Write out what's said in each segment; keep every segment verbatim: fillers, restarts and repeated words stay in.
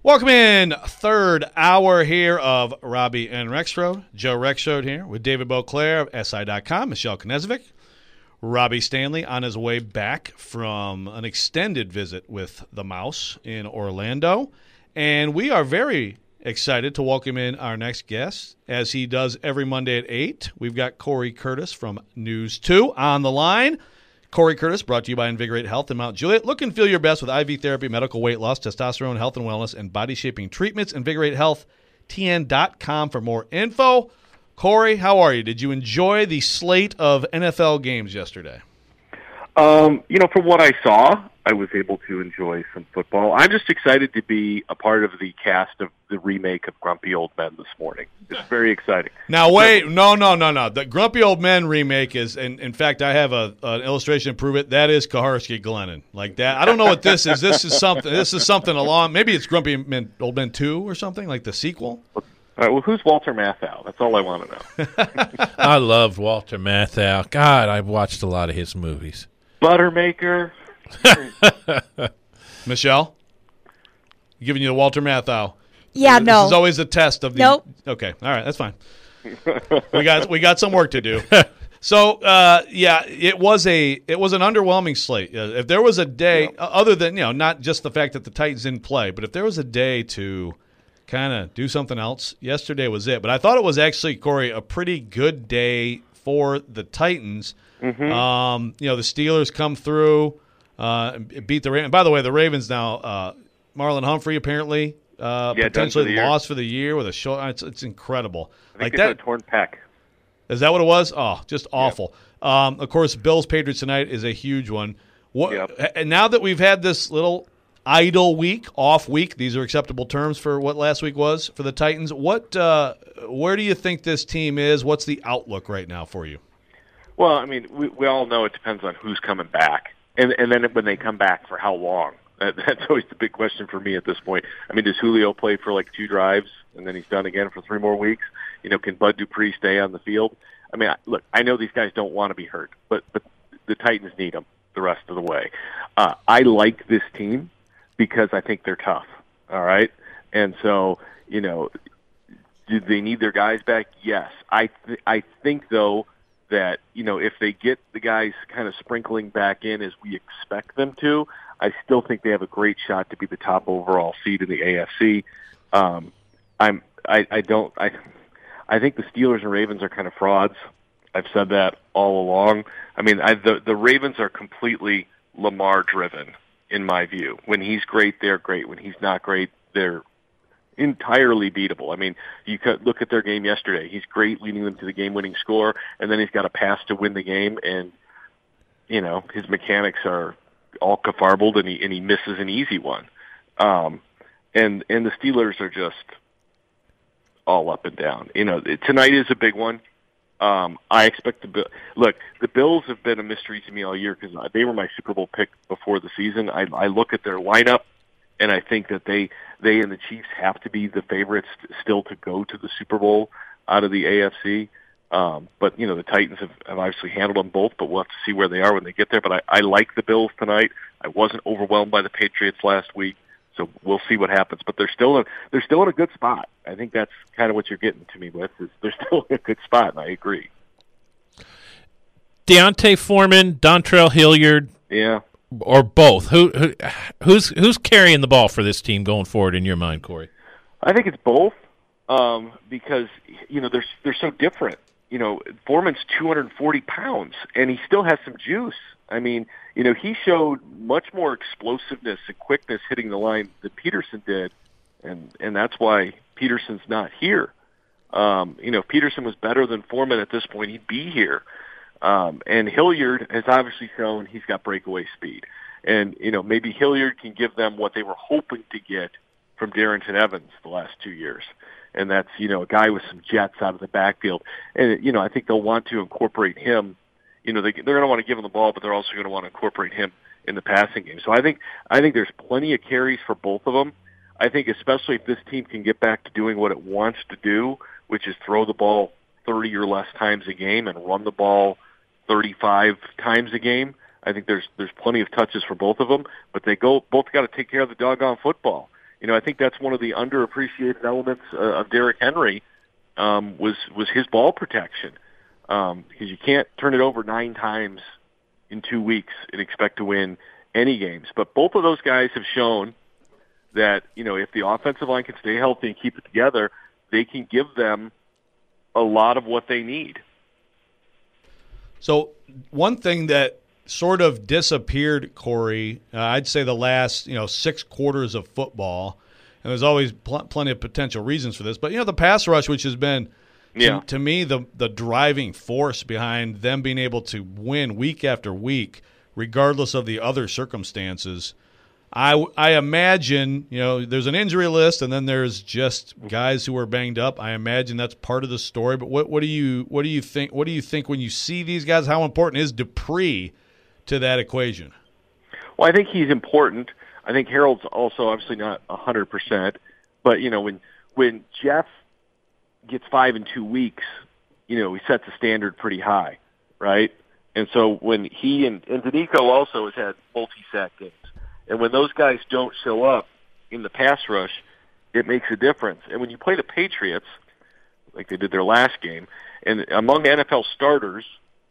Welcome in, third hour here of Robbie and Rexroad. Joe Rexroad here with David Beauclair of S I dot com, Michelle Knezovic, Robbie Stanley on his way back from an extended visit with the Mouse in Orlando. And we are very excited to welcome in our next guest, as he does every Monday at eight. We've got Corey Curtis from News two on the line. Corey Curtis, brought to you by Invigorate Health in Mount Juliet. Look and feel your best with I V therapy, medical weight loss, testosterone, health and wellness, and body-shaping treatments. Invigorate Health, T N dot com for more info. Corey, how are you? Did you enjoy the slate of N F L games yesterday? Um, you know, from what I saw, I was able to enjoy some football. I'm just excited to be a part of the cast of the remake of Grumpy Old Men this morning. It's very exciting. Now, wait, no, no, no, no. The Grumpy Old Men remake is, and in fact, I have a an illustration to prove it. That is Kaharski Glennon, like that. I don't know what this is. This is something. This is something along. Maybe it's Grumpy Men, Old Men two or something like the sequel. All right, well, who's Walter Matthau? That's all I want to know. I loved Walter Matthau. God, I've watched a lot of his movies. Buttermaker. Michelle, giving you the Walter Matthau. Yeah, this no. This is always a test of the. Nope. Okay, all right, that's fine. we got we got some work to do. So uh, yeah, it was a it was an underwhelming slate. Uh, if there was a day, yeah. uh, other than you know, not just the fact that the Titans didn't play, but if there was a day to kind of do something else, yesterday was it. But I thought it was actually, Corey, a pretty good day for the Titans. Mm-hmm. Um, you know, the Steelers come through, uh, beat the Ravens. By the way, the Ravens now, uh, Marlon Humphrey apparently uh, yeah, potentially for lost for the year with a shoulder. It's, it's incredible. I think like they that, had a torn pec. Is that what it was? Oh, just awful. Yeah. Um, of course, Bills Patriots tonight is a huge one. What? Yep. And now that we've had this little idle week, off week, these are acceptable terms for what last week was for the Titans. What? Uh, where do you think this team is? What's the outlook right now for you? Well, I mean, we, we all know it depends on who's coming back, and and then when they come back, for how long. That, that's always the big question for me at this point. I mean, does Julio play for like two drives, and then he's done again for three more weeks? You know, can Bud Dupree stay on the field? I mean, look, I know these guys don't want to be hurt, but but the Titans need them the rest of the way. Uh, I like this team because I think they're tough, all right? And so, you know, do they need their guys back? Yes. I th- I think, though, that, you know, if they get the guys kind of sprinkling back in as we expect them to, I still think they have a great shot to be the top overall seed in the A F C. Um, I'm, I, I don't, I, I think the Steelers and Ravens are kind of frauds. I've said that all along. I mean, I, the the Ravens are completely Lamar driven, in my view. When he's great, they're great. When he's not great, they're entirely beatable. I mean, you could look at their game yesterday. He's great, leading them to the game-winning score, and then he's got a pass to win the game, and, you know, his mechanics are all cafarbled, and he, and he misses an easy one. Um, and, and the Steelers are just all up and down. You know, tonight is a big one. Um, I expect the Bill. Look, the Bills have been a mystery to me all year because they were my Super Bowl pick before the season. I, I look at their lineup, and I think that they they and the Chiefs have to be the favorites still to go to the Super Bowl out of the A F C. Um, but, you know, the Titans have, have obviously handled them both, but we'll have to see where they are when they get there. But I, I like the Bills tonight. I wasn't overwhelmed by the Patriots last week, so we'll see what happens. But they're still in, they're still in a good spot. I think that's kind of what you're getting to me with, is they're still in a good spot, and I agree. Deontay Foreman, Dontrell Hilliard, yeah, or both? Who, who who's who's carrying the ball for this team going forward in your mind, Corey? I think it's both, um, because you know they're they're so different. You know, Foreman's two hundred forty pounds, and he still has some juice. I mean, you know, he showed much more explosiveness and quickness hitting the line than Peterson did, and and that's why Peterson's not here. Um, you know, if Peterson was better than Foreman at this point, he'd be here. Um, and Hilliard has obviously shown he's got breakaway speed. And, you know, maybe Hilliard can give them what they were hoping to get from Darrington Evans the last two years. And that's, you know, a guy with some jets out of the backfield. And, you know, I think they'll want to incorporate him. You know, they, they're going to want to give him the ball, but they're also going to want to incorporate him in the passing game. So I think I think there's plenty of carries for both of them. I think especially if this team can get back to doing what it wants to do, which is throw the ball thirty or less times a game and run the ball thirty-five times a game, I think there's there's plenty of touches for both of them, but they go both got to take care of the doggone football. You know, I think that's one of the underappreciated elements uh, of Derrick Henry um, was was his ball protection, um, because you can't turn it over nine times in two weeks and expect to win any games. But both of those guys have shown that, you know, if the offensive line can stay healthy and keep it together, they can give them a lot of what they need. So one thing that sort of disappeared, Corey, uh, I'd say the last, you know, six quarters of football, and there's always pl- plenty of potential reasons for this, but, you know, the pass rush, which has been, yeah. to, to me, the the driving force behind them being able to win week after week, regardless of the other circumstances. I, I imagine, you know, there's an injury list, and then there's just guys who are banged up. I imagine that's part of the story. But what, what do you what do you think? What do you think when you see these guys? How important is Dupree to that equation? Well, I think he's important. I think Harold's also obviously not a hundred percent. But you know, when when Jeff gets five in two weeks, you know, he sets the standard pretty high, right? And so when he and, and Danico also has had multi-sack games. And when those guys don't show up in the pass rush, it makes a difference. And when you play the Patriots, like they did their last game, and among N F L starters,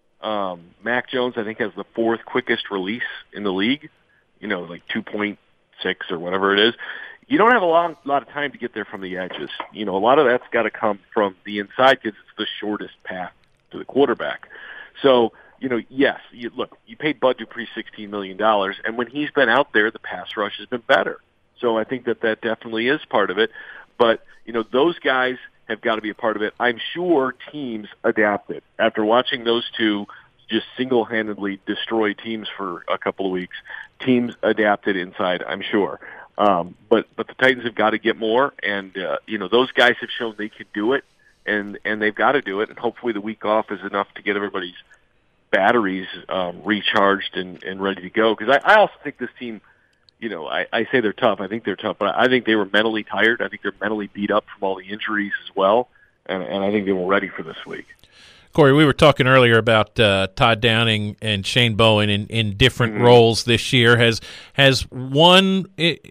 um, Mac Jones, I think, has the fourth quickest release in the league, you know, like two point six or whatever it is. You don't have a long, lot of time to get there from the edges. You know, a lot of that's got to come from the inside because it's the shortest path to the quarterback. So, you know, yes, you, look, you paid Bud Dupree sixteen million dollars, and when he's been out there, the pass rush has been better. So I think that that definitely is part of it. But, you know, those guys have got to be a part of it. I'm sure teams adapted. After watching those two just single-handedly destroy teams for a couple of weeks, teams adapted inside, I'm sure. Um, but but the Titans have got to get more, and, uh, you know, those guys have shown they can do it, and, and they've got to do it, and hopefully the week off is enough to get everybody's batteries um, recharged and, and ready to go. Because I, I also think this team, you know, I, I say they're tough. I think they're tough, but I think they were mentally tired. I think they're mentally beat up from all the injuries as well, and, and I think they were ready for this week. Corey, we were talking earlier about uh, Todd Downing and Shane Bowen in, in different mm-hmm. roles this year. Has has one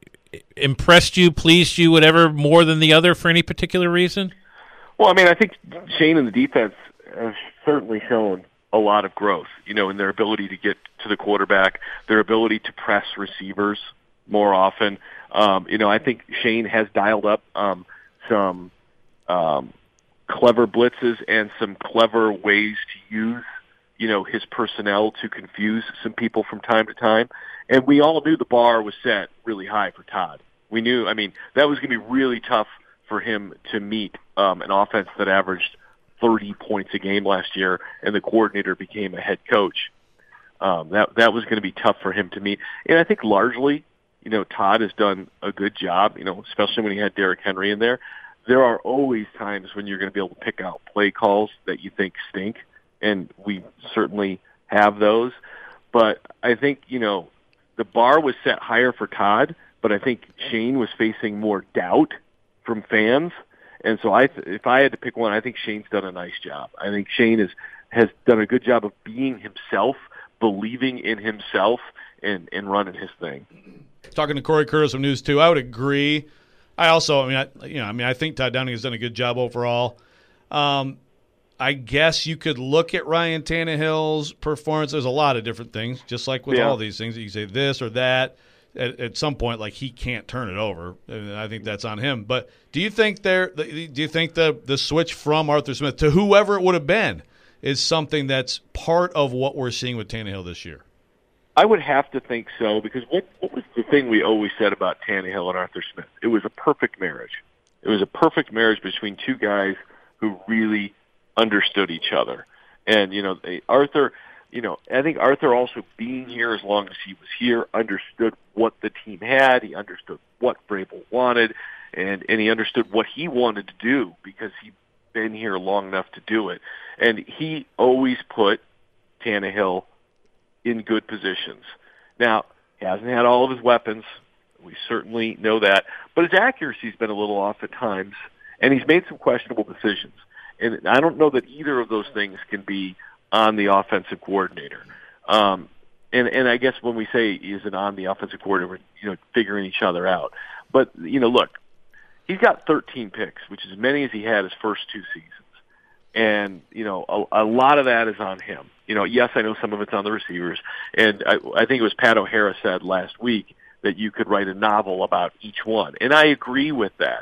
impressed you, pleased you, whatever, more than the other for any particular reason? Well, I mean, I think Shane and the defense have certainly shown a lot of growth, you know, in their ability to get to the quarterback, their ability to press receivers more often. Um, you know, I think Shane has dialed up um, some um, clever blitzes and some clever ways to use, you know, his personnel to confuse some people from time to time. And we all knew the bar was set really high for Todd. We knew, I mean, that was going to be really tough for him to meet um, an offense that averaged thirty points a game last year, and the coordinator became a head coach. Um, that that was going to be tough for him to meet. And I think largely, you know, Todd has done a good job, you know, especially when he had Derrick Henry in there. There are always times when you're going to be able to pick out play calls that you think stink, and we certainly have those. But I think, you know, the bar was set higher for Todd, but I think Shane was facing more doubt from fans. And so I, if I had to pick one, I think Shane's done a nice job. I think Shane is, has done a good job of being himself, believing in himself, and, and running his thing. Talking to Corey Curtis from News two, I would agree. I also, I mean, I, you know, I mean, I think Todd Downing has done a good job overall. Um, I guess you could look at Ryan Tannehill's performance. There's a lot of different things, just like with yeah. all these things. You can say this or that. At, at some point, like, he can't turn it over, and I think that's on him. But do you think there? Do you think the the switch from Arthur Smith to whoever it would have been is something that's part of what we're seeing with Tannehill this year? I would have to think so, because what, what was the thing we always said about Tannehill and Arthur Smith? It was a perfect marriage. It was a perfect marriage between two guys who really understood each other. And, you know, they, Arthur, you know, I think Arthur also being here as long as he was here understood what the team had. He understood what Vrabel wanted, and, and he understood what he wanted to do because he'd been here long enough to do it. And he always put Tannehill in good positions. Now, he hasn't had all of his weapons. We certainly know that. But his accuracy's been a little off at times, and he's made some questionable decisions. And I don't know that either of those things can be on the offensive coordinator. Um, and, and I guess when we say is it on the offensive coordinator, we're, you know, figuring each other out. But, you know, look, he's got thirteen picks, which is as many as he had his first two seasons. And, you know, a, a lot of that is on him. You know, yes, I know some of it's on the receivers. And I, I think it was Pat O'Hara said last week that you could write a novel about each one. And I agree with that.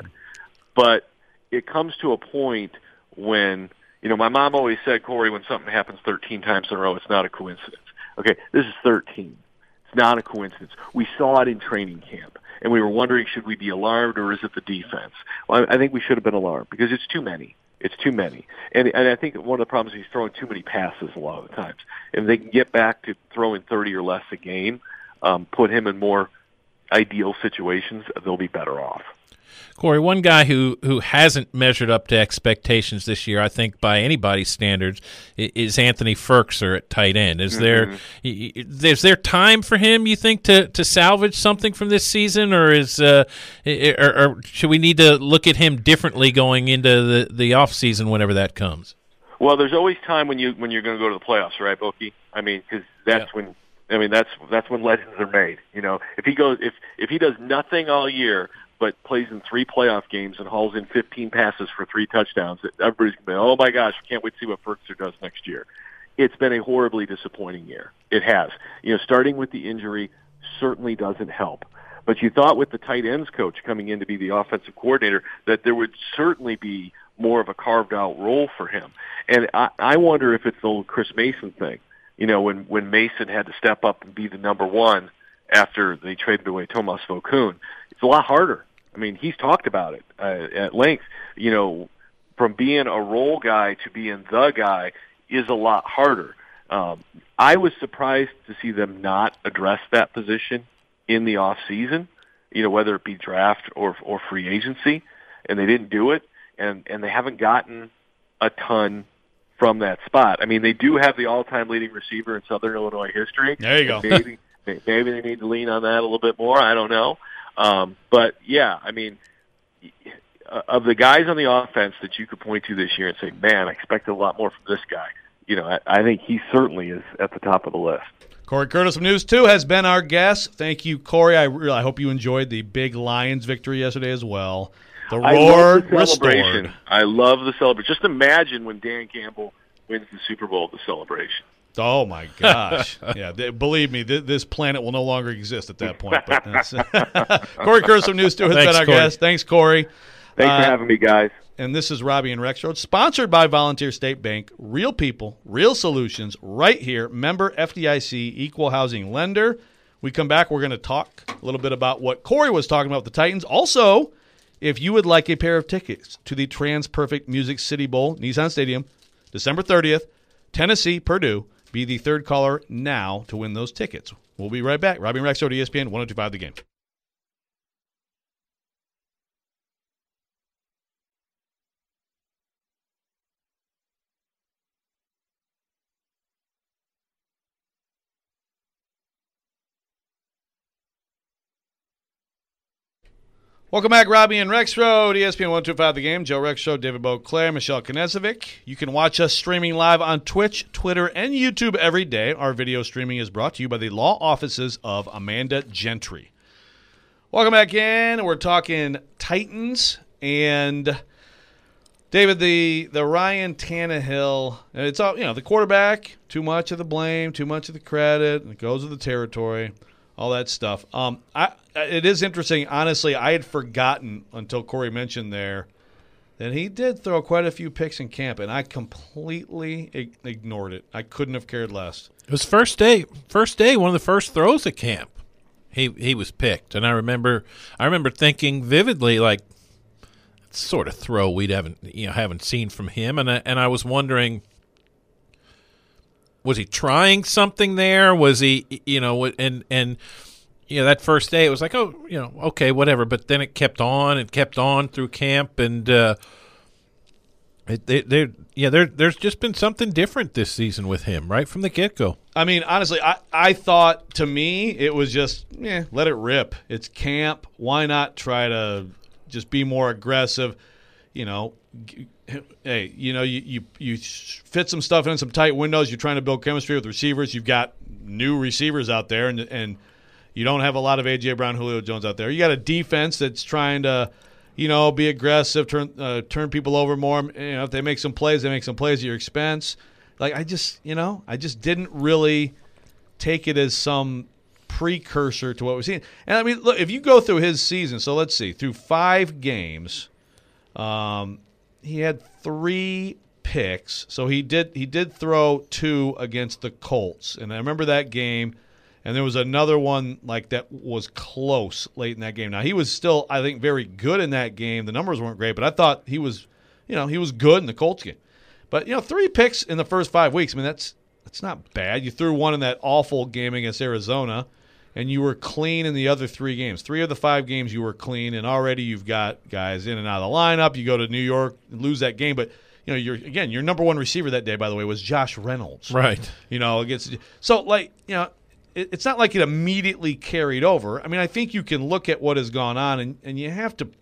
But it comes to a point when, you know, my mom always said, Corey, when something happens thirteen times in a row, it's not a coincidence. Okay, this is thirteen. It's not a coincidence. We saw it in training camp, and we were wondering, should we be alarmed or is it the defense? Well, I think we should have been alarmed because it's too many. It's too many. And, and I think one of the problems is he's throwing too many passes a lot of the times. If they can get back to throwing thirty or less a game, um, put him in more ideal situations, they'll be better off. Corey, one guy who, who hasn't measured up to expectations this year, I think, by anybody's standards, is Anthony Firkser at tight end. Is mm-hmm. there is there time for him, you think, to, to salvage something from this season, or is uh, or, or should we need to look at him differently going into the, the off season whenever that comes? Well, there's always time when you when you're going to go to the playoffs, right, Boki? I mean, because that's yeah. when I mean that's that's when legends are made. You know, if he goes if if he does nothing all year but plays in three playoff games and hauls in fifteen passes for three touchdowns, everybody's going to be, oh, my gosh, we can't wait to see what Firkser does next year. It's been a horribly disappointing year. It has. You know, starting with the injury certainly doesn't help. But you thought with the tight ends coach coming in to be the offensive coordinator that there would certainly be more of a carved-out role for him. And I, I wonder if it's the old Chris Mason thing. You know, when, when Mason had to step up and be the number one after they traded away Tomas Vokoun, it's a lot harder. I mean, he's talked about it uh, at length. You know, from being a role guy to being the guy is a lot harder. Um, I was surprised to see them not address that position in the off season, you know, whether it be draft or or free agency, and they didn't do it, and and they haven't gotten a ton from that spot. I mean, they do have the all-time leading receiver in Southern Illinois history. There you go. Maybe maybe they need to lean on that a little bit more. I don't know. Um, but, yeah, I mean, of the guys on the offense that you could point to this year and say, man, I expected a lot more from this guy, you know, I, I think he certainly is at the top of the list. Corey Curtis from News two has been our guest. Thank you, Corey. I really I hope you enjoyed the big Lions victory yesterday as well. The roar I love the celebration. Restored. I love the celebration. Just imagine when Dan Campbell wins the Super Bowl, the celebration. Oh, my gosh. Yeah, th- believe me, th- this planet will no longer exist at that point. But Corey Curtis from News two has Thanks, been our Corey. guest. Thanks, Corey. Thanks uh, for having me, guys. And this is Robbie and Rex Road, sponsored by Volunteer State Bank. Real people, real solutions, right here. Member F D I C, equal housing lender. We come back, we're going to talk a little bit about what Corey was talking about with the Titans. Also, if you would like a pair of tickets to the Trans Perfect Music City Bowl, Nissan Stadium, December thirtieth, Tennessee, Purdue, be the third caller now to win those tickets. We'll be right back. Robbie and Rex Road, E S P N one oh two point five The Game. Welcome back, Robbie and Rex Road, E S P N one oh two point five The Game. Joe Rex Show, David Beauclair, Michelle Knezovic. You can watch us streaming live on Twitch, Twitter, and YouTube every day. Our video streaming is brought to you by the law offices of Amanda Gentry. Welcome back in. We're talking Titans and David, the the Ryan Tannehill. It's all, you know, the quarterback, too much of the blame, too much of the credit, and it goes with the territory. All that stuff. Um, I, it is interesting. Honestly, I had forgotten until Corey mentioned there that he did throw quite a few picks in camp, and I completely ig- ignored it. I couldn't have cared less. It was first day. First day, one of the first throws at camp. He he was picked, and I remember I remember thinking vividly, like, sort of throw we haven't you know haven't seen from him, and I, and I was wondering, was he trying something there? Was he, you know, and, and, you know, that first day it was like, oh, you know, okay, whatever. But then it kept on and kept on through camp. And, uh, it, they, they, yeah, there, there's just been something different this season with him right from the get-go. I mean, honestly, I, I thought, to me, it was just, yeah, let it rip. It's camp. Why not try to just be more aggressive, you know, g- Hey, you know, you, you you fit some stuff in some tight windows. You're trying to build chemistry with receivers. You've got new receivers out there, and and You don't have a lot of A J. Brown, Julio Jones out there. You got a defense that's trying to, you know, be aggressive, turn uh, turn people over more. You know, if they make some plays, they make some plays at your expense. Like, I just, you know, I just didn't really take it as some precursor to what we're seeing. And, I mean, look, if you go through his season, so let's see, through five games, um, he had three picks. So he did he did throw two against the Colts. And I remember that game. And there was another one like that was close late in that game. Now, he was still, I think, very good in that game. The numbers weren't great, but I thought he was, you know, he was good in the Colts game. But, you know, three picks in the first five weeks, I mean, that's that's not bad. You threw one in that awful game against Arizona, and you were clean in the other three games. Three of the five games you were clean, and already you've got guys in and out of the lineup. You go to New York and lose that game, but you know, you're again, your number one receiver that day, by the way, was Josh Reynolds. Right. You know, against so like, you know, it, it's not like it immediately carried over. I mean, I think you can look at what has gone on, and, and you have to,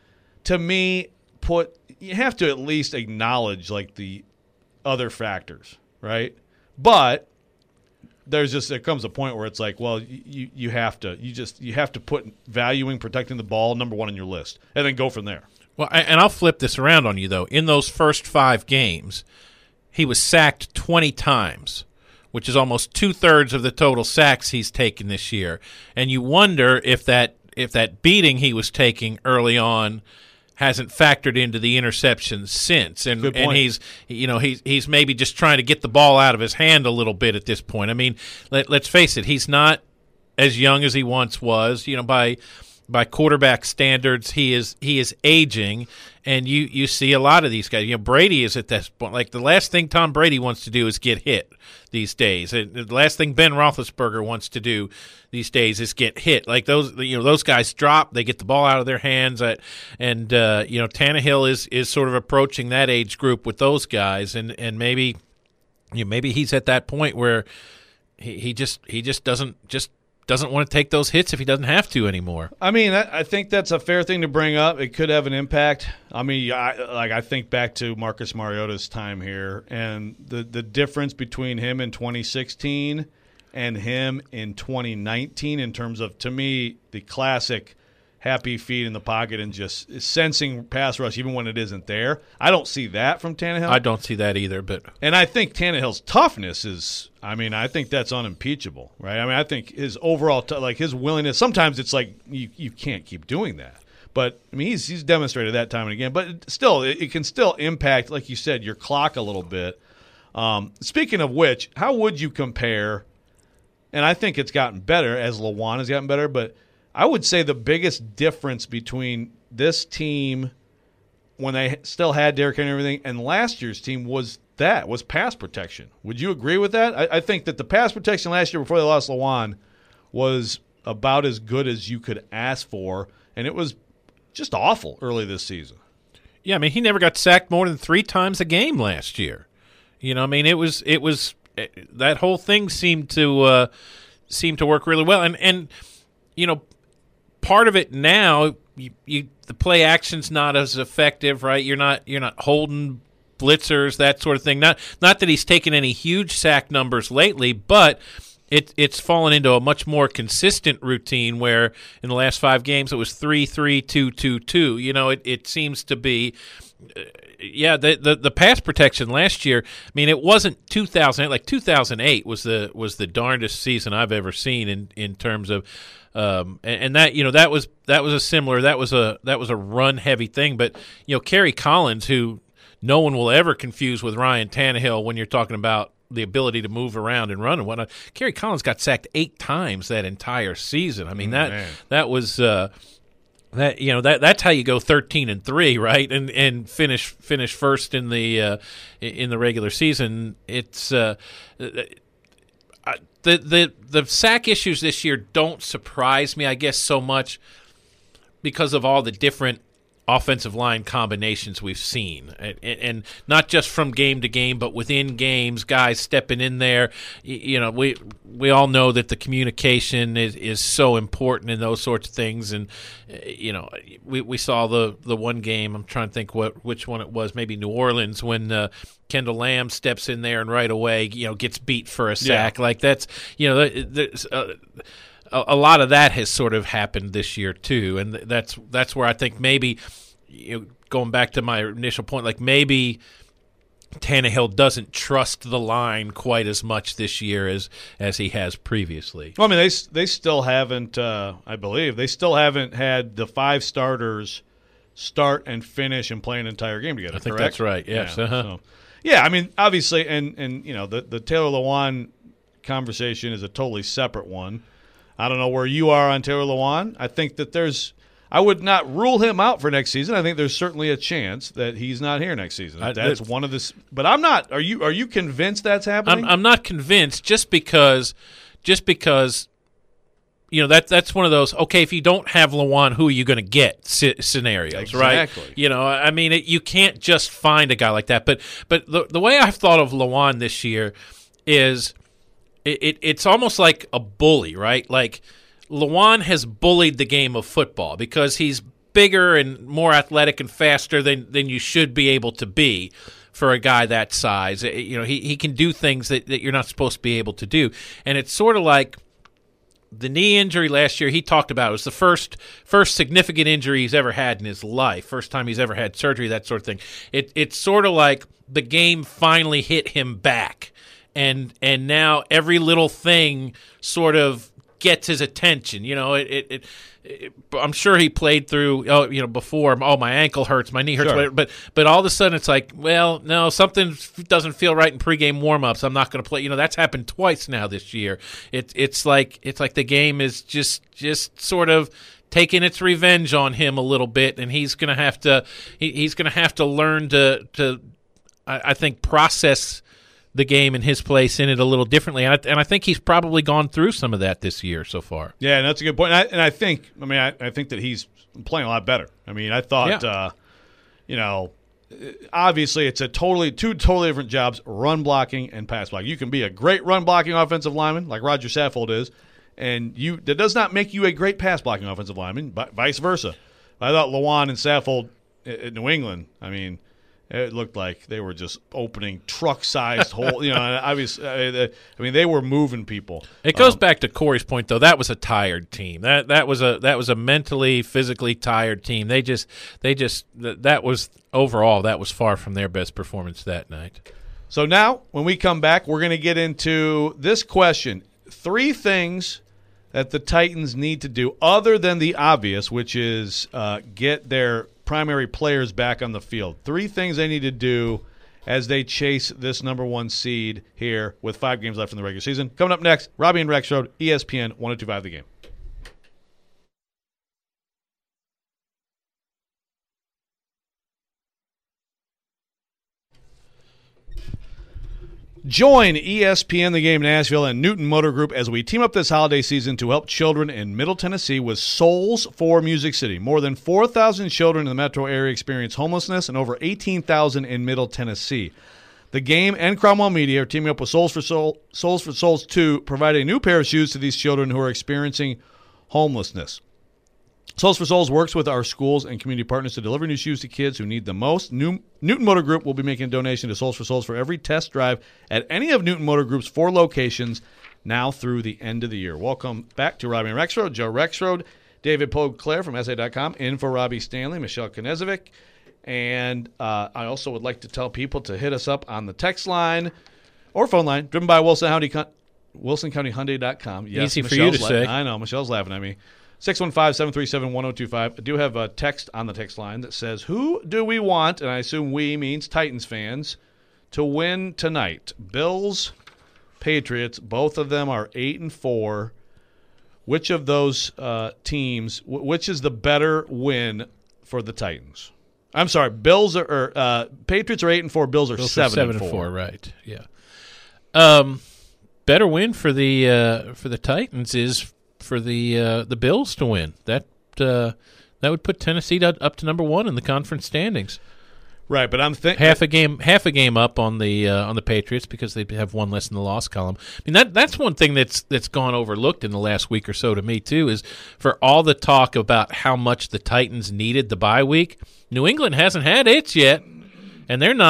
to me, put you have to at least acknowledge like the other factors, right? But there's just there comes a point where it's like, well, you you have to you just you have to put valuing protecting the ball number one on your list, and then go from there. Well, and I'll flip this around on you though. In those first five games, he was sacked twenty times, which is almost two thirds of the total sacks he's taken this year. And you wonder if that if that beating he was taking early on hasn't factored into the interceptions since, and and he's you know he's he's maybe just trying to get the ball out of his hand a little bit at this point. I mean, let, let's face it, he's not as young as he once was. You know, by by quarterback standards, he is he is aging, and you you see a lot of these guys. You know, Brady is at this point. Like the last thing Tom Brady wants to do is get hit these days. And the last thing Ben Roethlisberger wants to do these days is get hit. Like those, you know, those guys drop, they get the ball out of their hands, at, and uh, you know, Tannehill is is sort of approaching that age group with those guys, and and maybe, you know, maybe he's at that point where he, he just he just doesn't just. doesn't want to take those hits if he doesn't have to anymore. I mean, I, I think that's a fair thing to bring up. It could have an impact. I mean, I, like I think back to Marcus Mariota's time here, and the the difference between him in twenty sixteen and him in twenty nineteen in terms of, to me, the classic happy feet in the pocket and just sensing pass rush even when it isn't there. I don't see that from Tannehill. I don't see that either. But And I think Tannehill's toughness is, I mean, I think that's unimpeachable, right? I mean, I think his overall, t- like his willingness, sometimes it's like you, you can't keep doing that. But, I mean, he's he's demonstrated that time and again. But still, it, it can still impact, like you said, your clock a little bit. Um, speaking of which, how would you compare, and I think it's gotten better as Lewan has gotten better, but I would say the biggest difference between this team when they still had Derrick Henry and everything and last year's team was that, was pass protection. Would you agree with that? I, I think that the pass protection last year before they lost Lewan was about as good as you could ask for, and it was just awful early this season. Yeah, I mean, he never got sacked more than three times a game last year. You know, I mean, it was it was that whole thing seemed to uh, seemed to work really well, and and you know, part of it now, you, you the play action's not as effective, right? You're not you're not holding blitzers, that sort of thing. Not not that he's taken any huge sack numbers lately, but it it's fallen into a much more consistent routine where in the last five games it was three, three, two, two, two. You know, it, it seems to be. Uh, yeah, the, the the pass protection last year. I mean, it wasn't two thousand eight. Like two thousand eight was the was the darndest season I've ever seen in, in terms of, um, and, and that you know that was that was a similar that was a that was a run heavy thing. But you know, Kerry Collins, who no one will ever confuse with Ryan Tannehill when you're talking about the ability to move around and run and whatnot. Kerry Collins got sacked eight times that entire season. I mean mm, that man. that was. Uh, That you know that that's how you go thirteen and three, right? And and finish finish first in the uh, in the regular season. It's uh, the the the sack issues this year don't surprise me, I guess, so much because of all the different offensive line combinations we've seen, and, and not just from game to game, but within games, guys stepping in there. You know, we we all know that the communication is, is so important in those sorts of things, and you know, we we saw the the one game. I'm trying to think what which one it was, maybe New Orleans, when uh, Kendall Lamb steps in there and right away, you know, gets beat for a sack. Yeah. Like that's you know, there's. Uh, a, a lot of that has sort of happened this year too, and that's that's where I think maybe, you know, going back to my initial point, like maybe Tannehill doesn't trust the line quite as much this year as as he has previously. Well, I mean, they they still haven't. Uh, I believe they still haven't had the five starters start and finish and play an entire game together. I think correct? that's right. Yes. Yeah, uh-huh. so, yeah. I mean, obviously, and and you know, the the Taylor Lewan conversation is a totally separate one. I don't know where you are on Taylor Lewan. I think that there's. I would not rule him out for next season. I think there's certainly a chance that he's not here next season. I, that's one of the. But I'm not. Are you? Are you convinced that's happening? I'm, I'm not convinced, just because, just because, you know, that that's one of those. Okay, if you don't have Lewan, who are you going to get? C- scenarios, exactly. Right? You know, I mean, it, you can't just find a guy like that. But but the the way I've thought of Lewan this year is, it, it it's almost like a bully, right? Like, Lewan has bullied the game of football because he's bigger and more athletic and faster than, than you should be able to be for a guy that size. You know, he, he can do things that, that you're not supposed to be able to do. And it's sort of like the knee injury last year he talked about. It was the first first significant injury he's ever had in his life, first time he's ever had surgery, that sort of thing. It It's sort of like the game finally hit him back. And, and now every little thing sort of gets his attention. You know, it, it, it, it. I'm sure he played through. Oh, you know, before. Oh, my ankle hurts. My knee hurts. Sure. But but all of a sudden, it's like, well, no, something doesn't feel right in pregame warmups. I'm not going to play. You know, that's happened twice now this year. It it's like it's like the game is just just sort of taking its revenge on him a little bit, and he's going to have to he, he's going to have to learn to to I, I think process the game and his place in it a little differently. And I, and I think he's probably gone through some of that this year so far. Yeah, and that's a good point. And I, and I think, I mean, I, I think that he's playing a lot better. I mean, I thought, Yeah. uh, you know, obviously it's a totally two totally different jobs, run blocking and pass blocking. You can be a great run blocking offensive lineman like Roger Saffold is, and you that does not make you a great pass blocking offensive lineman, but vice versa. I thought Lewan and Saffold in New England, I mean, it looked like they were just opening truck-sized hole. You know, obviously, I mean, they were moving people. It goes um, back to Corey's point, though. That was a tired team. That that was a that was a mentally, physically tired team. They just they just that was overall that was far from their best performance that night. So now, when we come back, we're going to get into this question: three things that the Titans need to do, other than the obvious, which is uh, get their primary players back on the field. Three things they need to do as they chase this number one seed here with five games left in the regular season. Coming up next, Robbie and Rexroad, E S P N one oh two point five The Game. Join E S P N The Game Nashville and Newton Motor Group as we team up this holiday season to help children in Middle Tennessee with Souls for Music City. More than four thousand children in the metro area experience homelessness and over eighteen thousand in Middle Tennessee. The Game and Cromwell Media are teaming up with Souls for Soul, Souls for Souls to provide a new pair of shoes to these children who are experiencing homelessness. Souls for Souls works with our schools and community partners to deliver new shoes to kids who need them most. New, Newton Motor Group will be making a donation to Souls for Souls for every test drive at any of Newton Motor Group's four locations now through the end of the year. Welcome back to Robbie and Rexroad. Joe Rexroad, David Pogue-Claire from S A dot com, in for Robbie Stanley, Michelle Knezovic. And uh, I also would like to tell people to hit us up on the text line or phone line, driven by Wilson County, Wilson County Hyundai dot com. Yes, Easy for Michelle's you to la- say. I know. Michelle's laughing at me. six one five, seven three seven, one oh two five. I do have a text on the text line that says, who do we want, and I assume we means Titans fans, to win tonight? Bills, Patriots, both of them are eight and four. Which of those uh, teams, w- which is the better win for the Titans? I'm sorry, Bills are, or, uh, Patriots are eight and four, Bills are Bills seven, are seven and and four. four. Right? Yeah. Um, better win for the uh, for the Titans is for the uh, the Bills to win. That uh, that would put Tennessee up to number one in the conference standings. Right, but I'm thinking half a game, half a game up on the uh, on the Patriots because they have one less in the loss column. I mean that that's one thing that's that's gone overlooked in the last week or so to me too, is for all the talk about how much the Titans needed the bye week. New England hasn't had it yet, and they're not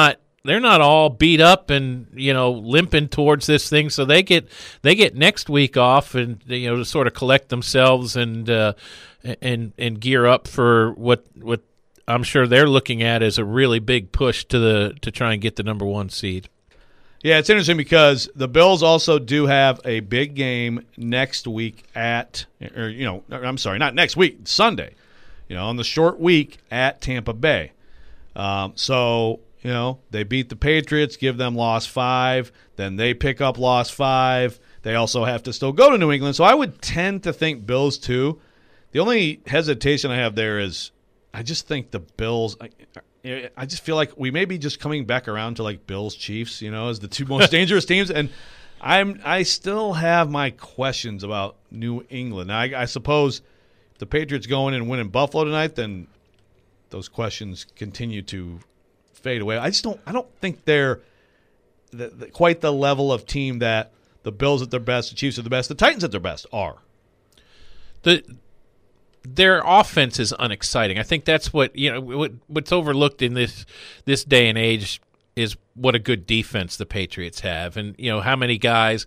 they're not all beat up and, you know, limping towards this thing. So they get they get next week off and, you know, to sort of collect themselves and uh, and and gear up for what what I'm sure they're looking at as a really big push to the to try and get the number one seed. Yeah, it's interesting because the Bills also do have a big game next week at, or you know, I'm sorry, not next week, Sunday. You know, on the short week at Tampa Bay. Um, so, you know, they beat the Patriots, give them loss five, then they pick up loss five. They also have to still go to New England. So I would tend to think Bills too. The only hesitation I have there is I just think the Bills I, I just feel like we may be just coming back around to like Bills Chiefs, you know, as the two most dangerous teams. And I'm I still have my questions about New England. Now, I, I suppose if the Patriots go in and win in Buffalo tonight, then those questions continue to fade away. I just don't I don't think they're the, the, quite the level of team that the Bills at their best, the Chiefs at their best, the Titans at their best are. The Their offense is unexciting. I think that's what you know. What, what's overlooked in this this day and age is what a good defense the Patriots have, and you know how many guys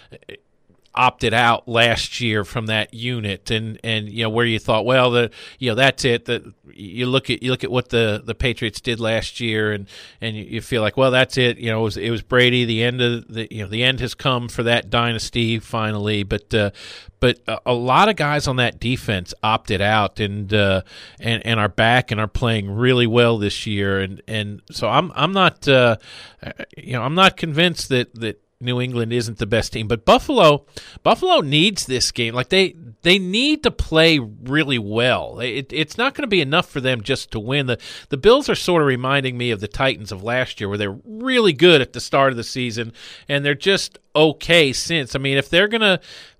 opted out last year from that unit, and, and you know where you thought, well, the you know that's it. That you look at you look at what the, the Patriots did last year, and, and you feel like, well, that's it. You know, it was it was Brady. The end of the you know the end has come for that dynasty finally, but. Uh, But a lot of guys on that defense opted out and uh, and and are back and are playing really well this year. And, and so I'm I'm not uh, you know I'm not convinced that, that New England isn't the best team. But Buffalo Buffalo needs this game. Like they they need to play really well. It, it's not going to be enough for them just to win. The the Bills are sort of reminding me of the Titans of last year, where they're really good at the start of the season and they're just okay since. I mean, if they're gonna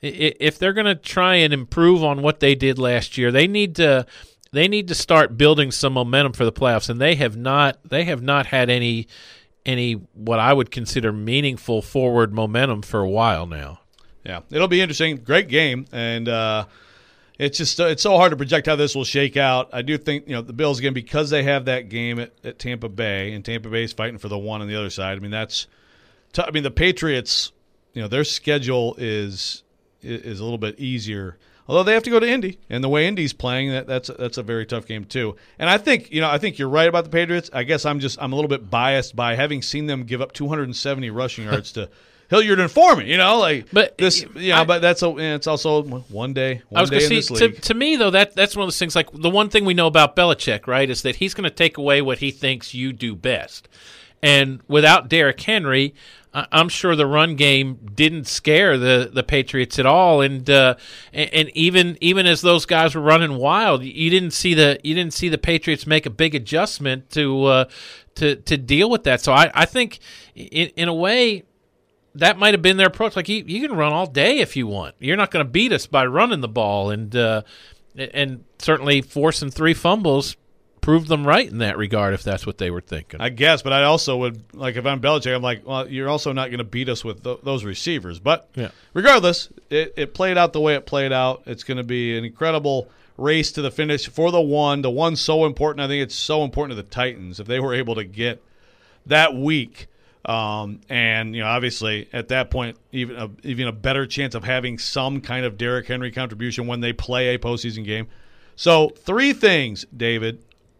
if they're gonna try and improve on what they did last year, they need to they need to start building some momentum for the playoffs, and they have not they have not had any any what I would consider meaningful forward momentum for a while now. Yeah, it'll be interesting. Great game, and uh, it's just it's so hard to project how this will shake out. I do think you know the Bills again because they have that game at, at Tampa Bay, and Tampa Bay is fighting for the one on the other side. I mean that's t- I mean the Patriots. You know, their schedule is is a little bit easier, although they have to go to Indy, and the way Indy's playing, that that's that's a very tough game too. And I think you know, I think you're right about the Patriots. I guess I'm just I'm a little bit biased by having seen them give up two hundred seventy rushing yards to Hilliard and Foreman. You know, like but this. You know, I, but that's a, it's also one day. One I was day gonna in see, this league. To, to me though, that that's one of those things. Like the one thing we know about Belichick, right, is that he's going to take away what he thinks you do best. And without Derrick Henry, I'm sure the run game didn't scare the, the Patriots at all, and uh, and, and even even as those guys were running wild, you didn't see the you didn't see the Patriots make a big adjustment to uh, to to deal with that. So I, I think in in a way that might have been their approach. Like you, you can run all day if you want. You're not going to beat us by running the ball, and uh, and certainly forcing three fumbles proved them right in that regard, if that's what they were thinking. I guess, but I also would, like, if I'm Belichick, I'm like, well, you're also not going to beat us with th- those receivers. But yeah. regardless, it, it played out the way it played out. It's going to be an incredible race to the finish for the one. The one's so important. I think it's so important to the Titans if they were able to get that week. Um, and, you know, obviously at that point, even a, even a better chance of having some kind of Derrick Henry contribution when they play a postseason game. So three things, David.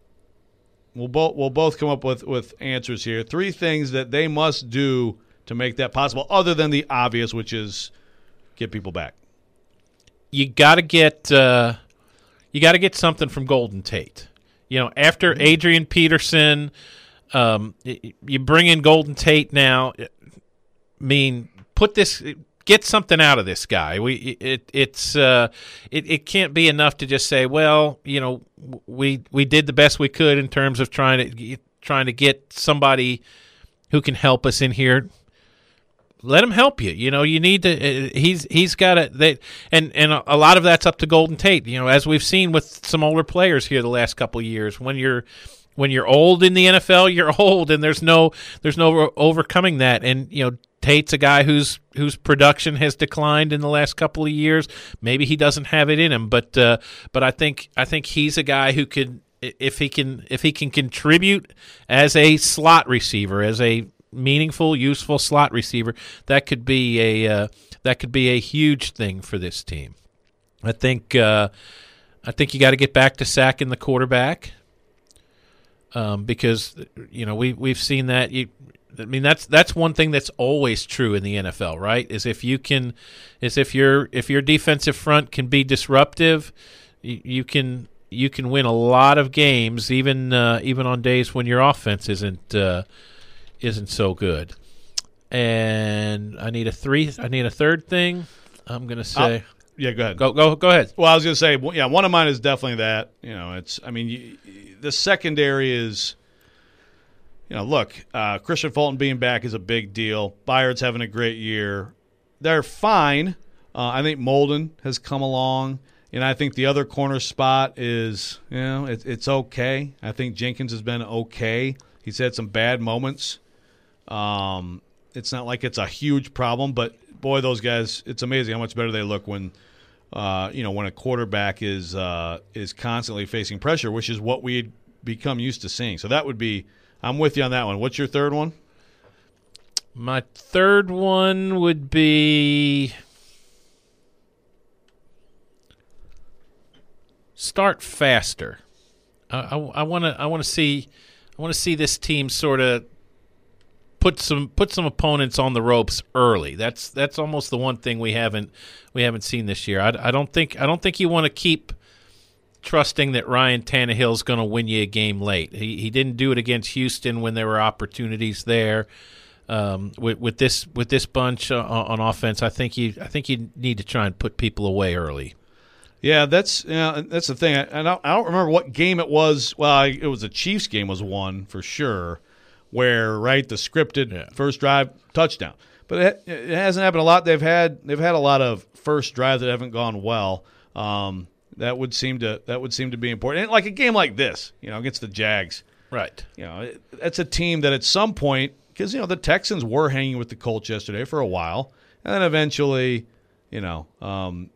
We'll both we'll both come up with, with answers here. Three things that they must do to make that possible, other than the obvious, which is get people back. You got to get uh, you got to get something from Golden Tate. You know, after Adrian Peterson, um, you bring in Golden Tate now. I mean, put this. Get something out of this guy. We it it's uh it, it can't be enough to just say, well, you know, we we did the best we could in terms of trying to trying to get somebody who can help us in here. Let him help you. You know, you need to. He's he's got to. They and and a lot of that's up to Golden Tate. You know, as we've seen with some older players here the last couple of years, when you're when you're old in the N F L, you're old, and there's no there's no overcoming that. And you know, Tate's a guy whose whose production has declined in the last couple of years. Maybe he doesn't have it in him, but uh, but I think I think he's a guy who could if he can if he can contribute as a slot receiver, as a meaningful, useful slot receiver, that could be a uh, that could be a huge thing for this team. I think uh, I think you got to get back to sacking the quarterback um, because you know we we've seen that. You, I mean that's that's one thing that's always true in the N F L, right? Is if you can, is if your if your defensive front can be disruptive, you, you can. You can win a lot of games, even uh, even on days when your offense isn't uh, isn't so good. And I need a three. I need a third thing. I'm gonna say. I'll, yeah, go ahead. Go go go ahead. Well, I was gonna say, yeah, one of mine is definitely that. You know, it's. I mean, you, the secondary is. You know, look, uh, Christian Fulton being back is a big deal. Byard's having a great year. They're fine. Uh, I think Molden has come along. And I think the other corner spot is, you know, it, it's okay. I think Jenkins has been okay. He's had some bad moments. Um, it's not like it's a huge problem, but boy, those guys, it's amazing how much better they look when, uh, you know, when a quarterback is uh, is constantly facing pressure, which is what we had become used to seeing. So that would be, I'm with you on that one. What's your third one? My third one would be. Start faster. I want to. I want to see. I want to see this team sort of put some put some opponents on the ropes early. That's that's almost the one thing we haven't we haven't seen this year. I, I don't think I don't think you want to keep trusting that Ryan Tannehill's going to win you a game late. He he didn't do it against Houston when there were opportunities there. Um, with, with this with this bunch uh, on offense, I think you I think you need to try and put people away early. Yeah, that's you know, that's the thing. I, I, don't, I don't remember what game it was. Well, I, it was a Chiefs game was one for sure, where right the scripted yeah. first drive touchdown. But it, it hasn't happened a lot. They've had they've had a lot of first drives that haven't gone well. Um, that would seem to that would seem to be important. And like a game like this, you know, against the Jags, right? You know, it, that's a team that at some point, because you know the Texans were hanging with the Colts yesterday for a while, and then eventually, you know. Um,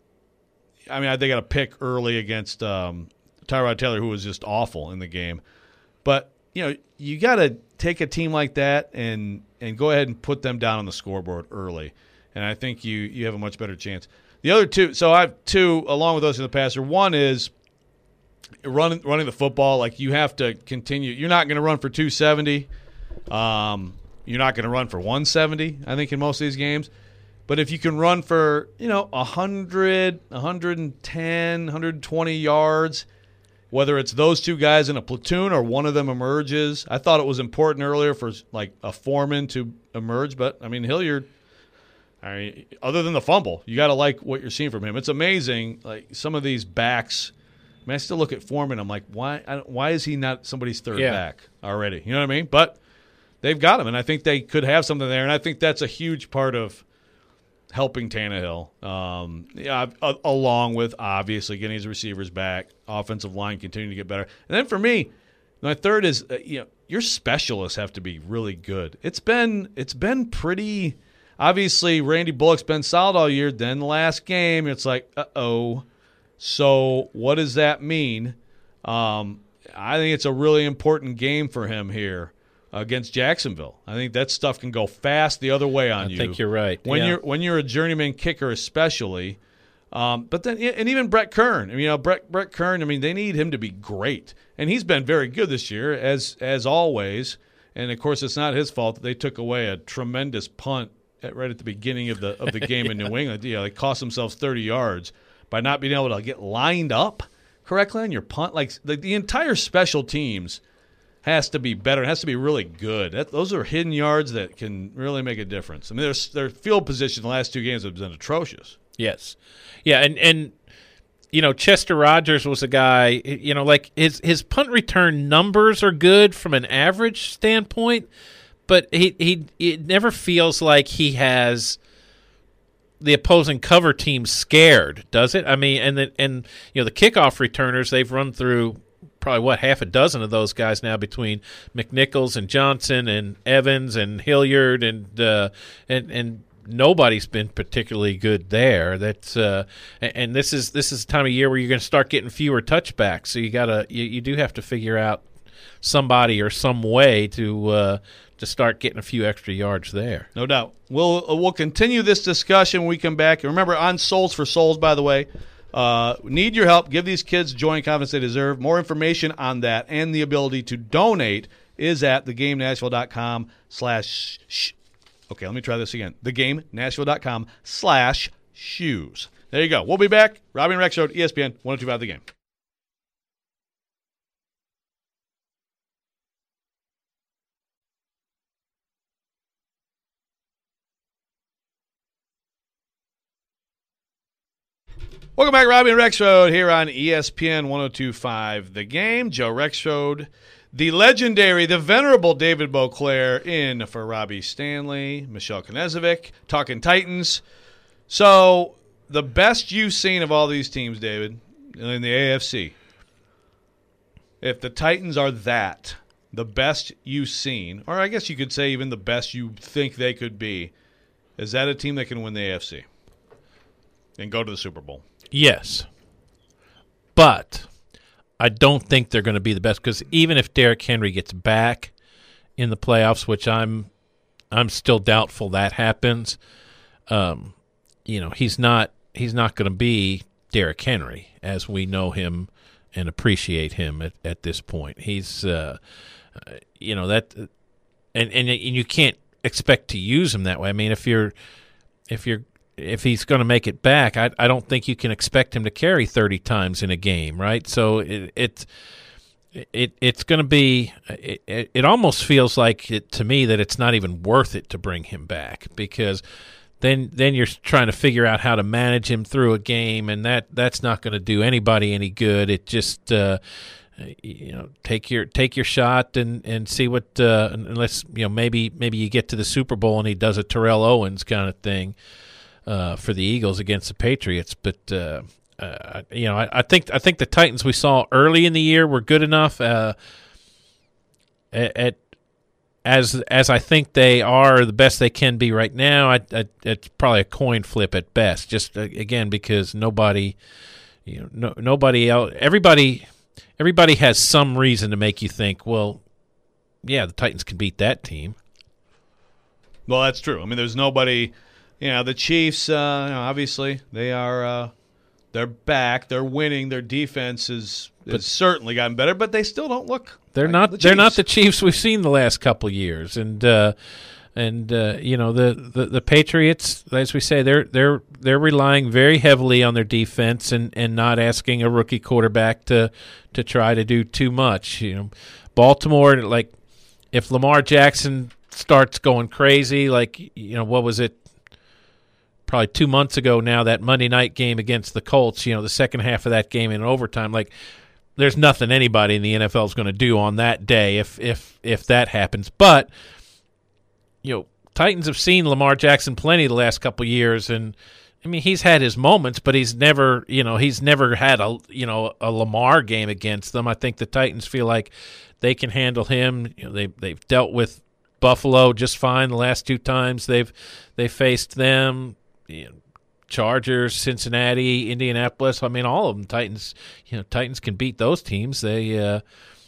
I mean, they got a pick early against um, Tyrod Taylor, who was just awful in the game. But, you know, you got to take a team like that and and go ahead and put them down on the scoreboard early. And I think you, you have a much better chance. The other two – so I have two along with those in the passer. One is running running the football. Like, you have to continue – you're not going to run for two seventy. Um, you're not going to run for one seventy, I think, in most of these games. But if you can run for, you know, one hundred, one ten, one twenty yards, whether it's those two guys in a platoon or one of them emerges, I thought it was important earlier for, like, a Foreman to emerge. But, I mean, Hilliard, I mean, other than the fumble, you got to like what you're seeing from him. It's amazing, like, some of these backs. I mean, I still look at Foreman. I'm like, why I don't, why is he not somebody's third yeah. back already? You know what I mean? But they've got him, and I think they could have something there. And I think that's a huge part of helping Tannehill, um, yeah, uh, along with obviously getting his receivers back, offensive line continuing to get better. And then for me, my third is uh, you know your specialists have to be really good. It's been it's been pretty obviously Randy Bullock's been solid all year. Then the last game, it's like uh oh. So what does that mean? Um, I think it's a really important game for him here against Jacksonville. I think that stuff can go fast the other way on I you. I think you're right. When yeah. you're when you're a journeyman kicker, especially. Um, but then and even Brett Kern. I mean, you know, Brett Brett Kern. I mean, they need him to be great, and he's been very good this year, as as always. And of course, it's not his fault that they took away a tremendous punt at, right at the beginning of the of the game yeah. in New England. Yeah, they cost themselves thirty yards by not being able to get lined up correctly on your punt. Like the, the entire special teams has to be better. It has to be really good. That, those are hidden yards that can really make a difference. I mean, their their field position the last two games have been atrocious. Yes, yeah, and and you know Chester Rogers was a guy. You know, like his his punt return numbers are good from an average standpoint, but he he it never feels like he has the opposing cover team scared, does it? I mean, and the, and you know the kickoff returners, they've run through probably what half a dozen of those guys now between McNichols and Johnson and Evans and Hilliard and uh, and and nobody's been particularly good there. That's uh, and, and this is this is the time of year where you're going to start getting fewer touchbacks. So you gotta you, you do have to figure out somebody or some way to uh, to start getting a few extra yards there. No doubt. We'll uh, we'll continue this discussion when we come back. And remember, on Souls for Souls, by the way, uh, need your help. Give these kids joy and confidence they deserve. More information on that and the ability to donate is at theGameNashville.com slash sh- Okay, let me try this again. TheGameNashville.com slash shoes. There you go. We'll be back. Robbie and Rex Show, E S P N one oh two point five The Game. Welcome back, Robbie and Rex Road here on E S P N one oh two point five The Game. Joe Rexrode, the legendary, the venerable David Beauclair in for Robbie Stanley, Michelle Knezovic, talking Titans. So the best you've seen of all these teams, David, in the A F C, if the Titans are that, the best you've seen, or I guess you could say even the best you think they could be, is that a team that can win the A F C and go to the Super Bowl? Yes, but I don't think they're going to be the best because even if Derrick Henry gets back in the playoffs, which I'm, I'm still doubtful that happens. Um, you know, he's not he's not going to be Derrick Henry as we know him and appreciate him at, at this point. He's, uh, you know that, and, and and you can't expect to use him that way. I mean, if you're if you're If he's going to make it back, I, I don't think you can expect him to carry thirty times in a game, right? So it it, it it's going to be. It, it almost feels like it, to me that it's not even worth it to bring him back because then then you're trying to figure out how to manage him through a game, and that, that's not going to do anybody any good. It just uh, you know take your take your shot and, and see what uh, unless you know maybe maybe you get to the Super Bowl and he does a Terrell Owens kind of thing. Uh, for the Eagles against the Patriots, but uh, uh, you know, I, I think I think the Titans we saw early in the year were good enough. Uh, at, at as as I think they are the best they can be right now. I, I, it's probably a coin flip at best. Just uh, again because nobody, you know, no, nobody else, everybody, everybody has some reason to make you think, well, yeah, the Titans can beat that team. Well, that's true. I mean, there's nobody. You know, the Chiefs, uh, you know, obviously, they are uh, they're back. They're winning. Their defense has, has certainly gotten better, but they still don't look They're like not the they're not Chiefs. the Chiefs we've seen the last couple of years. And uh, and uh, you know, the, the, the Patriots, as we say, they're they're they're relying very heavily on their defense and, and not asking a rookie quarterback to to try to do too much. You know, Baltimore, like if Lamar Jackson starts going crazy, like you know, what was it? Probably two months ago now, that Monday night game against the Colts, you know, the second half of that game in overtime, like there's nothing anybody in the N F L is going to do on that day if if if that happens. But, you know, Titans have seen Lamar Jackson plenty the last couple of years, and I mean, he's had his moments, but he's never, you know, he's never had a, you know, a Lamar game against them. I think the Titans feel like they can handle him. You know, they they've dealt with Buffalo just fine the last two times they've they faced them. You know, Chargers, Cincinnati, Indianapolis. I mean, all of them. Titans. You know, Titans can beat those teams. They uh,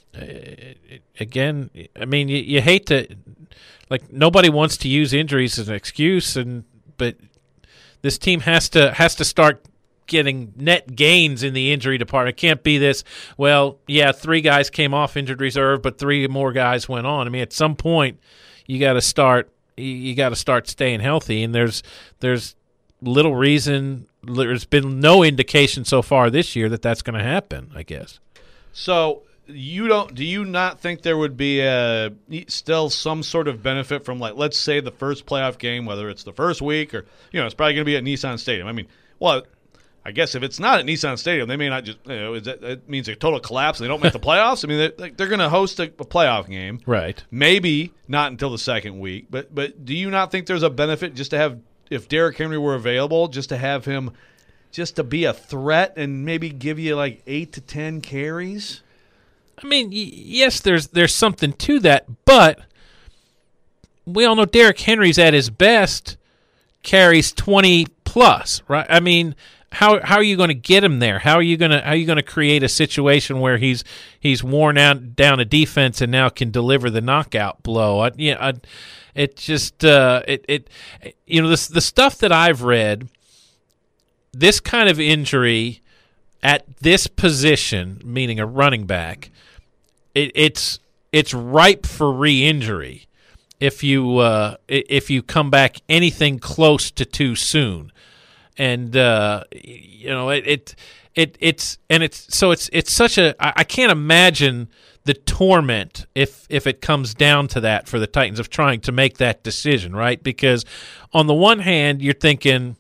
again. I mean, you, you hate to like nobody wants to use injuries as an excuse, and but this team has to has to start getting net gains in the injury department. It can't be this. Well, yeah, three guys came off injured reserve, but three more guys went on. I mean, at some point, you got to start. You got to start staying healthy, and there's there's. little reason, there's been no indication so far this year that that's going to happen, I guess. So you don't, do you not think there would be a, still some sort of benefit from, like, let's say the first playoff game, whether it's the first week or, you know, it's probably going to be at Nissan Stadium. I mean, well, I guess if it's not at Nissan Stadium, they may not just, you know, that, it means a total collapse and they don't make the playoffs. I mean, they're, they're going to host a, a playoff game. Right. Maybe not until the second week, but but do you not think there's a benefit just to have, if Derrick Henry were available, just to have him just to be a threat and maybe give you like eight to ten carries? I mean, y- yes, there's there's something to that, but we all know Derrick Henry's at his best carries twenty plus, right? I mean, how how are you going to get him there? How are you going to how are you going to create a situation where he's he's worn out down a defense and now can deliver the knockout blow? I, you know, I, it just uh, it it you know the the stuff that I've read, this kind of injury at this position, meaning a running back, it, it's it's ripe for re-injury if you uh, if you come back anything close to too soon. And uh, you know it, it it it's and it's so it's it's such a I, I can't imagine the torment if if it comes down to that for the Titans of trying to make that decision, right? Because on the one hand you're thinking,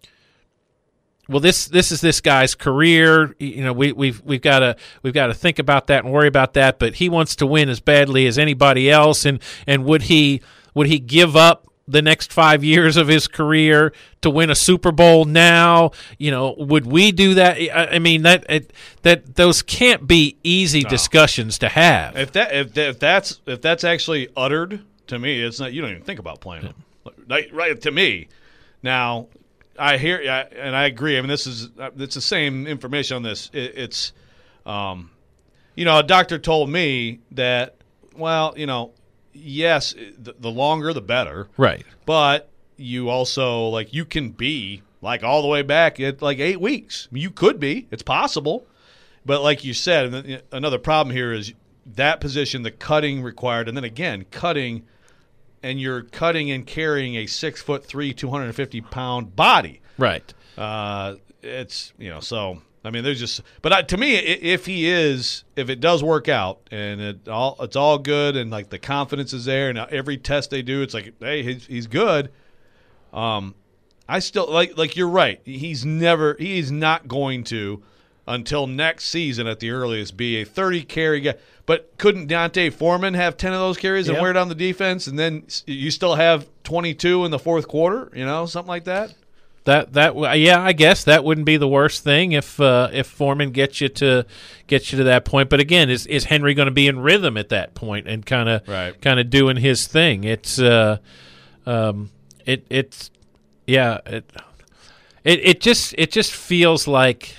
well, this this is this guy's career. You know, we we've we've got to we've got to think about that and worry about that. But he wants to win as badly as anybody else, and and would he would he give up the next five years of his career to win a Super Bowl now? You know, would we do that? I mean, that it, that those can't be easy no. discussions to have. If that if, if that's if that's actually uttered to me, it's not. You don't even think about playing them, right? Right to me. Now, I hear and I agree. I mean, this is it's the same information on this. It, it's, um, you know, a doctor told me that. Well, you know. Yes, the, the longer the better. Right. But you also, like, you can be, like, all the way back at, like, eight weeks. You could be. It's possible. But like you said, another problem here is that position, the cutting required, and then, again, cutting, and you're cutting and carrying a six foot three, two hundred fifty pound body. Right. Uh, it's, you know, so – I mean, there's just, but I, to me, if he is, if it does work out and it all, it's all good and like the confidence is there and every test they do, it's like, hey, he's, he's good. Um, I still like, like you're right. He's never, he's not going to until next season at the earliest be a thirty carry guy. But couldn't D'Onta Foreman have ten of those carries and yep. wear down the defense, and then you still have twenty-two in the fourth quarter? You know, something like that. That that yeah, I guess that wouldn't be the worst thing if uh, if Foreman gets you to gets you to that point. But again, is is Henry going to be in rhythm at that point and kind of right. kind of doing his thing? It's uh, um, it it's yeah, it, it it just it just feels like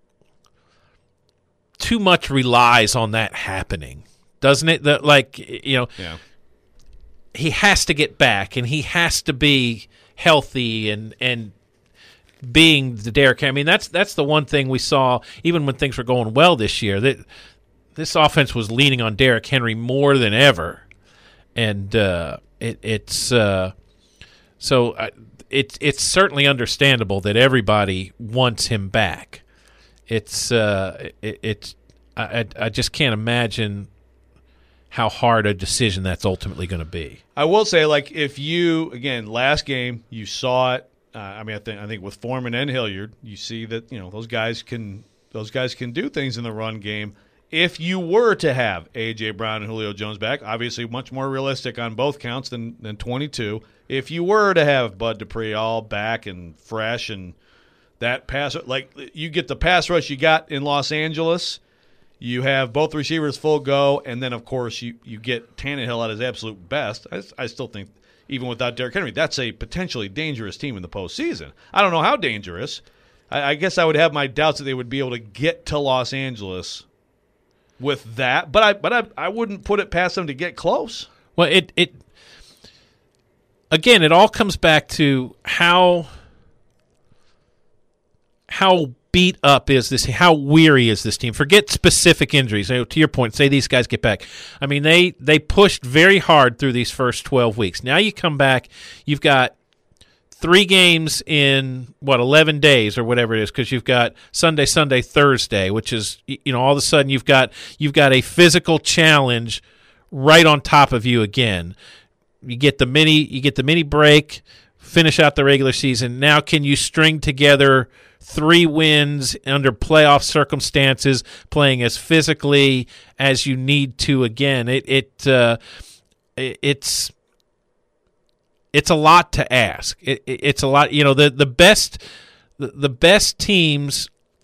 too much relies on that happening, doesn't it? That like you know, yeah. he has to get back and he has to be healthy and and. being the Derrick Henry. I mean, that's that's the one thing we saw even when things were going well this year, that this offense was leaning on Derrick Henry more than ever. And uh, it, it's uh, so uh, it, it's certainly understandable that everybody wants him back. It's uh, it, it's I, I just can't imagine how hard a decision that's ultimately going to be. I will say, like, if you, again, last game, you saw it. Uh, I mean, I think I think with Foreman and Hilliard, you see that you know those guys can those guys can do things in the run game. If you were to have A J. Brown and Julio Jones back, obviously much more realistic on both counts than than twenty-two. If you were to have Bud Dupree all back and fresh and that pass, like you get the pass rush you got in Los Angeles, you have both receivers full go, and then of course you you get Tannehill at his absolute best. I, I still think. Even without Derrick Henry, that's a potentially dangerous team in the postseason. I don't know how dangerous. I, I guess I would have my doubts that they would be able to get to Los Angeles with that, but I but I, I wouldn't put it past them to get close. Well, it it again, it all comes back to how how beat up is this? How weary is this team? Forget specific injuries. You know, to your point, say these guys get back. I mean, they they pushed very hard through these first twelve weeks. Now you come back, you've got three games in, what, eleven days or whatever it is, because you've got Sunday, Sunday, Thursday, which is, you know, all of a sudden you've got you've got a physical challenge right on top of you again. You get the mini, you get the mini break, finish out the regular season. Now can you string together three wins under playoff circumstances, playing as physically as you need to again? It it uh, it it's it's a lot to ask. It, it, it's a lot. You know, the the best the, the best teams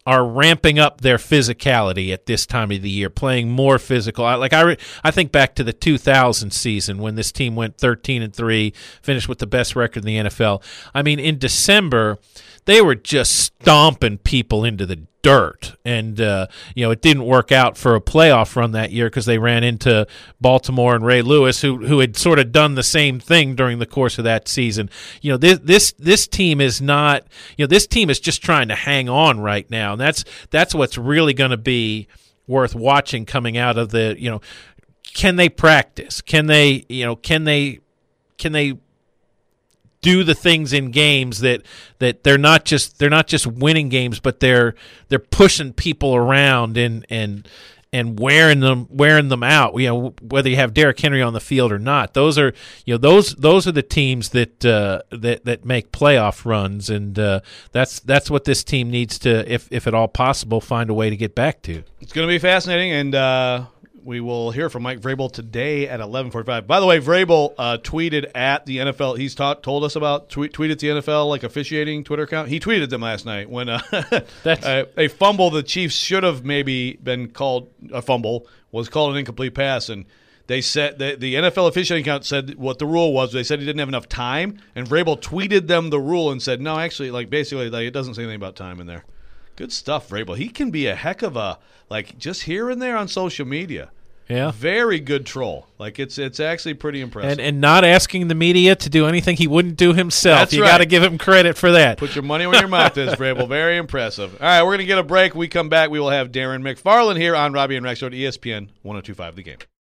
are ramping up their physicality at this time of the year, playing more physical. I, like I, re, I think back to the two thousand season when this team went thirteen and three, finished with the best record in the N F L. I mean, in December, they were just stomping people into the dirt, and uh, you know, it didn't work out for a playoff run that year because they ran into Baltimore and Ray Lewis, who who had sort of done the same thing during the course of that season. You know, this this this team is not. You know, this team is just trying to hang on right now, and that's that's what's really going to be worth watching coming out of the. You know, can they practice? Can they? You know, can they? Can they? do the things in games that that they're not just they're not just winning games, but they're they're pushing people around and and and wearing them wearing them out. You know, whether you have Derrick Henry on the field or not. Those are you know those those are the teams that uh, that that make playoff runs, and uh, that's that's what this team needs to, if if at all possible, find a way to get back to. It's going to be fascinating, and. Uh We will hear from Mike Vrabel today at eleven forty-five. By the way, Vrabel uh, tweeted at the N F L. He's taught, told us about tweet, tweeted the N F L like officiating Twitter account. He tweeted them last night when uh, That's... a, a fumble the Chiefs should have maybe been called a fumble was called an incomplete pass, and they said the, the N F L officiating account said what the rule was. They said he didn't have enough time, and Vrabel tweeted them the rule and said, no, actually, like basically, like it doesn't say anything about time in there. Good stuff, Vrabel. He can be a heck of a like just here and there on social media. Yeah, very good troll. Like it's it's actually pretty impressive. And and not asking the media to do anything he wouldn't do himself. That's you right. got to give him credit for that. Put your money where your mouth is, Vrabel. Very impressive. All right, we're gonna get a break. We come back. We will have Darren McFarland here on Robbie and Rex Show at E S P N one oh two point five The Game.